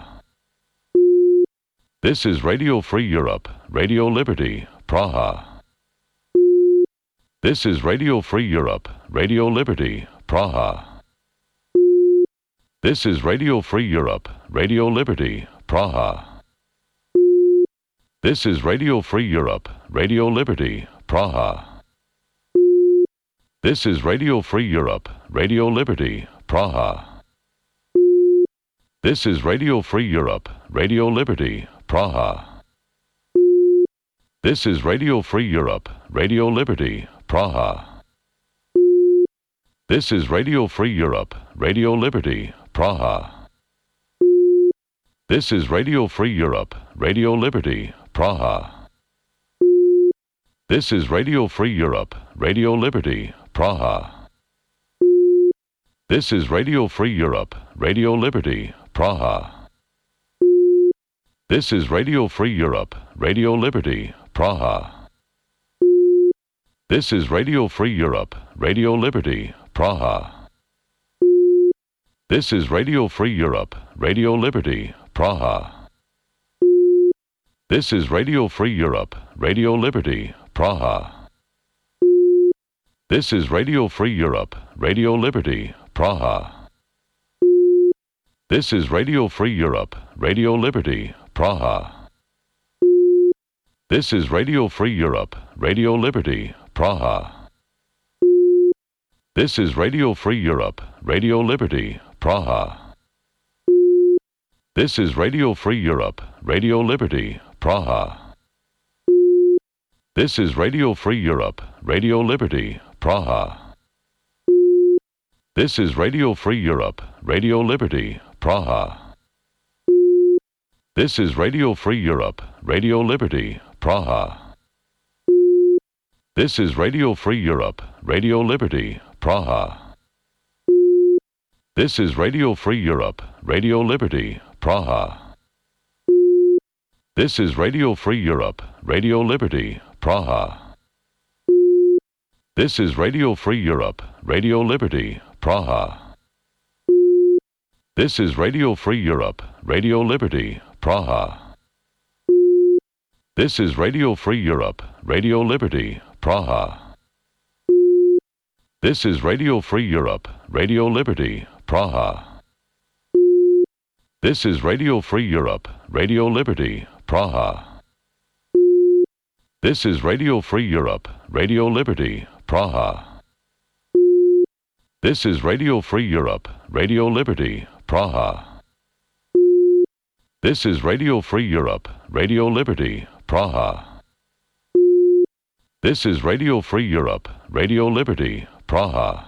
This is Radio Free Europe, Radio Liberty, Praha. This is Radio Free Europe, Radio Liberty, Praha. This is Radio Free Europe, Radio Liberty, Praha. This is Radio Free Europe, Radio Liberty, Praha. This is Radio Free Europe, Radio Liberty, Praha. This is Radio Free Europe, Radio Liberty, Praha. This is Radio Free Europe, Radio Liberty, Praha. This is Radio Free Europe, Radio Liberty, Praha. This is Radio Free Europe, Radio Liberty, Praha. This is Radio Free Europe, Radio Liberty, Praha. This is Radio Free Europe, Radio Liberty, Praha. This is Radio Free Europe, Radio Liberty, Praha. This is Radio Free Europe, Radio Liberty, Praha. This is Radio Free Europe, Radio Liberty, Praha. This is Radio Free Europe, Radio Liberty, Praha. This is Radio Free Europe, Radio Liberty, Praha. This is Radio Free Europe, Radio Liberty, Praha. This is Radio Free Europe, Radio Liberty, Praha. This is Radio Free Europe, Radio Liberty, Praha. This is Radio Free Europe, Radio Liberty, Praha. This is Radio Free Europe, Radio Liberty, Praha. This is Radio Free Europe, Radio Liberty, Praha. This is Radio Free Europe, Radio Liberty, Praha. This is Radio Free Europe, Radio Liberty, Praha. This is Radio Free Europe, Radio Liberty, Praha. This is Radio Free Europe, Radio Liberty, Praha. This is Radio Free Europe, Radio Liberty, Praha. This is Radio Free Europe, Radio Liberty, Praha. This is Radio Free Europe, Radio Liberty, Praha. This is Radio Free Europe, Radio Liberty, Praha. This is Radio Free Europe, Radio Liberty, Praha. This is Radio Free Europe, Radio Liberty, Praha. This is Radio Free Europe, Radio Liberty, Praha. This is Radio Free Europe, Radio Liberty, Praha. This is Radio Free Europe, Radio Liberty, Praha.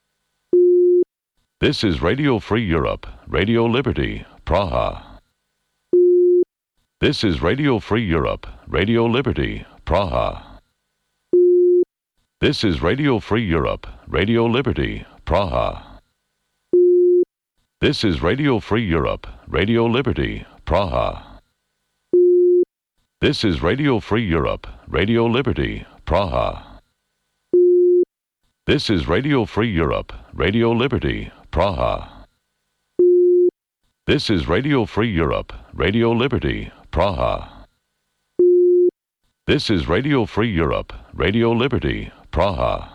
This is Radio Free Europe, Radio Liberty, Praha. This is Radio Free Europe, Radio Liberty, Praha. This is Radio Free Europe, Radio Liberty, Praha. This is Radio Free Europe, Radio Liberty, Praha. This is Radio Free Europe, Radio Liberty, Praha. This is Radio Free Europe, Radio Liberty, Praha. This is Radio Free Europe, Radio Liberty, Praha. This is Radio Free Europe, Radio Liberty, Praha.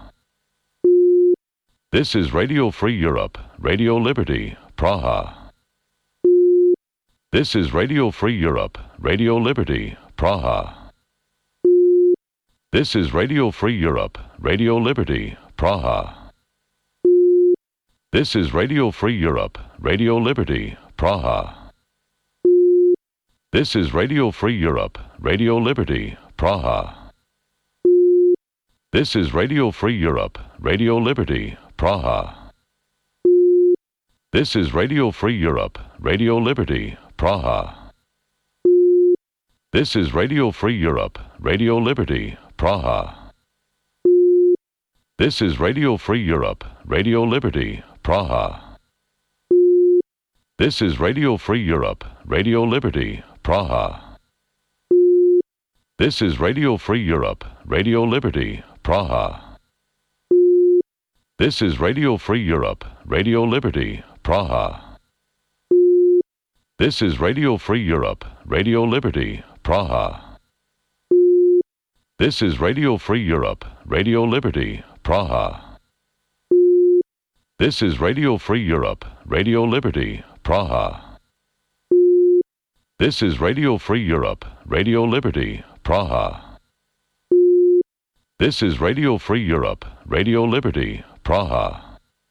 This is Radio Free Europe, Radio Liberty, Praha. This is Radio Free Europe, Radio Liberty, Praha. This is Radio Free Europe, Radio Liberty, Praha. This is Radio Free Europe, Radio Liberty, Praha. This is Radio Free Europe, Radio Liberty, Praha. This is Radio Free Europe, Radio Liberty, Praha. This is Radio Free Europe, Radio Liberty, Praha. This is Radio Free Europe, Radio Liberty, Praha. This is Radio Free Europe, Radio Liberty, Praha. This is Radio Free Europe, Radio Liberty, Praha. This is Radio Free Europe, Radio Liberty, Praha. This is Radio Free Europe, Radio Liberty, Praha. This is Radio Free Europe, Radio Liberty, Praha. This is Radio Free Europe, Radio Liberty, Praha. This is Radio Free Europe, Radio Liberty, Praha. This is Radio Free Europe, Radio Liberty, Praha. This is Radio Free Europe, Radio Liberty, Praha.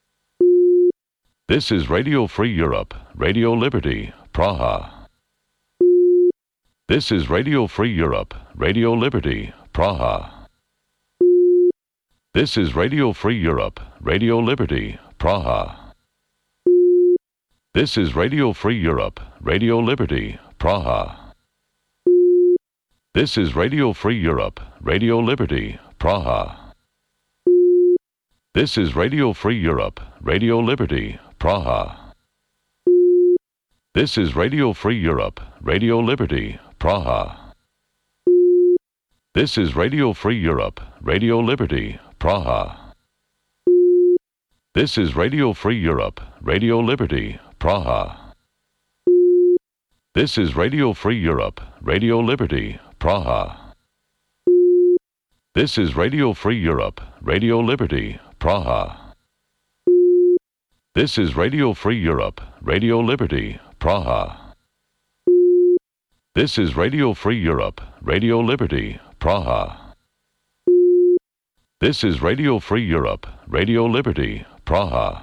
This is Radio Free Europe, Radio Liberty, Praha. This is Radio Free Europe, Radio Liberty, Praha. This is Radio Free Europe, Radio Liberty, Praha. This is Radio Free Europe, Radio Liberty, Praha. This is Radio Free Europe, Radio Liberty, Praha. This is Radio Free Europe, Radio Liberty, Praha. This is Radio Free Europe, Radio Liberty, Praha. This is Radio Free Europe, Radio Liberty, Praha. This is Radio Free Europe, Radio Liberty, Praha. This is Radio Free Europe, Radio Liberty, Praha. This is Radio Free Europe, Radio Liberty, Praha. This is Radio Free Europe, Radio Liberty, Praha. This is Radio Free Europe, Radio Liberty, Praha. This is Radio Free Europe, Radio Liberty, Praha.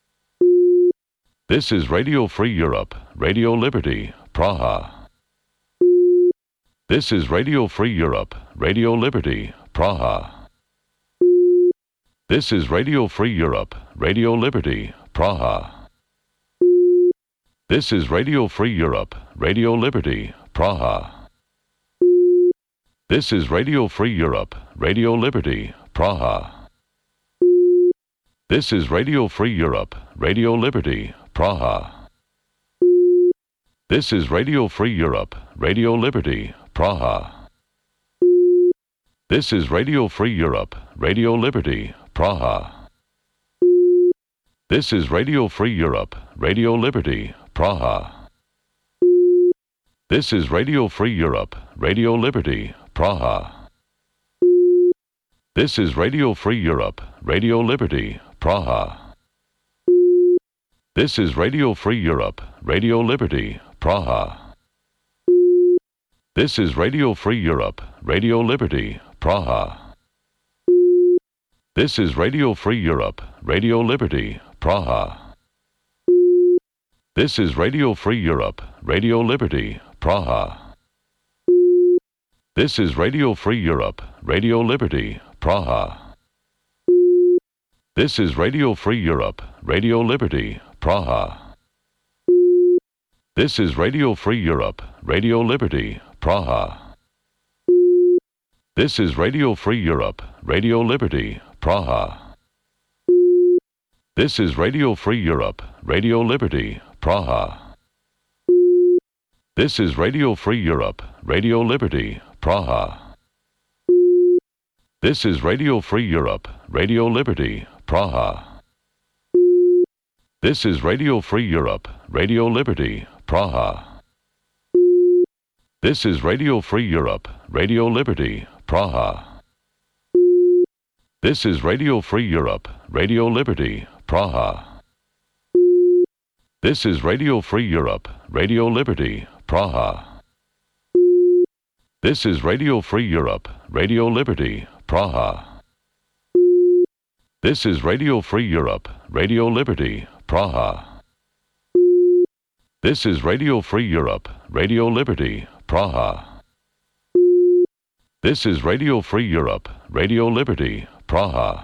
This is Radio Free Europe, Radio Liberty, Praha. This is Radio Free Europe, Radio Liberty, Praha. This is Radio Free Europe, Radio Liberty, Praha. This is Radio Free Europe, Radio Liberty, Praha. This is Radio Free Europe, Radio Liberty, Praha. This is Radio Free Europe, Radio Liberty, Praha. This is Radio Free Europe, Radio Liberty, Praha. This is Radio Free Europe, Radio Liberty, Praha. This is Radio Free Europe, Radio Liberty, Praha. This is Radio Free Europe, Radio Liberty, Praha. This is Radio Free Europe, Radio Liberty, Praha. This is Radio Free Europe, Radio Liberty, Praha. This is Radio Free Europe, Radio Liberty, Praha. This is Radio Free Europe, Radio Liberty, Praha. This is Radio Free Europe, Radio Liberty, Praha. This is Radio Free Europe, Radio Liberty, Praha. This is Radio Free Europe, Radio Liberty, Praha. This is Radio Free Europe, Radio Liberty, Praha. This is Radio Free Europe, Radio Liberty, Praha. This is Radio Free Europe, Radio Liberty, Praha. This is Radio Free Europe, Radio Liberty, Praha. This is Radio Free Europe, Radio Liberty, Praha. This is Radio Free Europe, Radio Liberty, Praha. This is Radio Free Europe, Radio Liberty, Praha. This is Radio Free Europe, Radio Liberty, Praha. This is Radio Free Europe, Radio Liberty, Praha. This is Radio Free Europe, Radio Liberty, Praha. This is Radio Free Europe, Radio Liberty, Praha. This is Radio Free Europe, Radio Liberty, Praha. This is Radio Free Europe, Radio Liberty, Praha.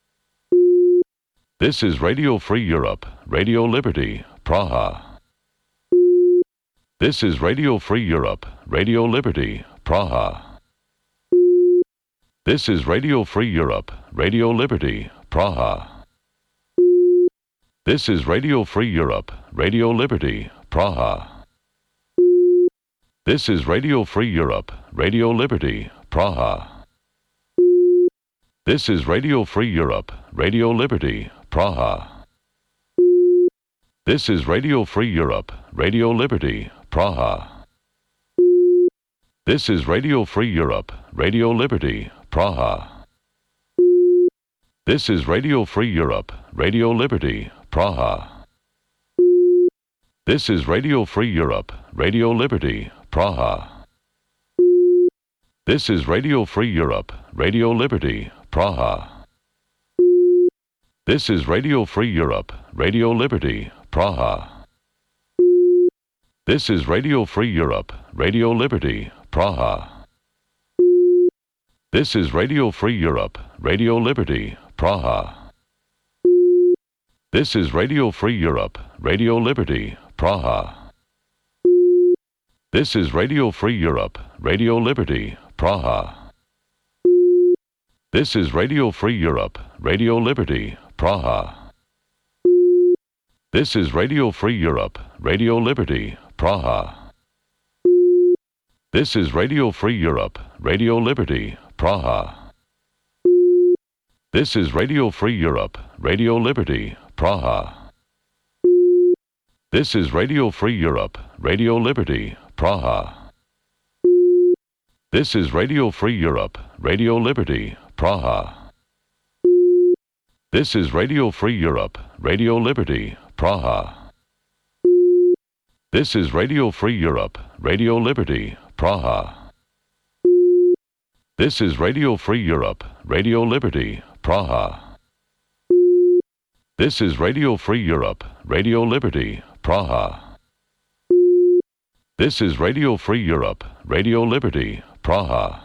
This is Radio Free Europe, Radio Liberty, Praha. This is Radio Free Europe, Radio Liberty, Praha. This is Radio Free Europe, Radio Liberty, Praha. This is Radio Free Europe, Radio Liberty, Praha. This is Radio Free Europe, Radio Liberty, Praha. This is Radio Free Europe, Radio Liberty, Praha. This is Radio Free Europe, Radio Liberty, Praha. This is Radio Free Europe, Radio Liberty, Praha. This is Radio Free Europe, Radio Liberty, Praha. This is Radio Free Europe, Radio Liberty, Praha. This is Radio Free Europe, Radio Liberty, Praha. This is Radio Free Europe, Radio Liberty, Praha. This is Radio Free Europe, Radio Liberty, Praha. This is Radio Free Europe, Radio Liberty, Praha. This is Radio Free Europe, Radio Liberty, Praha. This is Radio Free Europe, Radio Liberty, Praha. This is Radio Free Europe, Radio Liberty, Praha. This is Radio Free Europe, Radio Liberty, Praha. This is Radio Free Europe, Radio Liberty, Praha. This is Radio Free Europe, Radio Liberty, Praha. This is Radio Free Europe, Radio Liberty, Praha. This is Radio Free Europe, Radio Liberty, Praha. This is Radio Free Europe, Radio Liberty, Praha. This is Radio Free Europe, Radio Liberty, Praha. This is Radio Free Europe, Radio Liberty, Praha. This is Radio Free Europe, Radio Liberty, Praha. This is Radio Free Europe, Radio Liberty, Praha.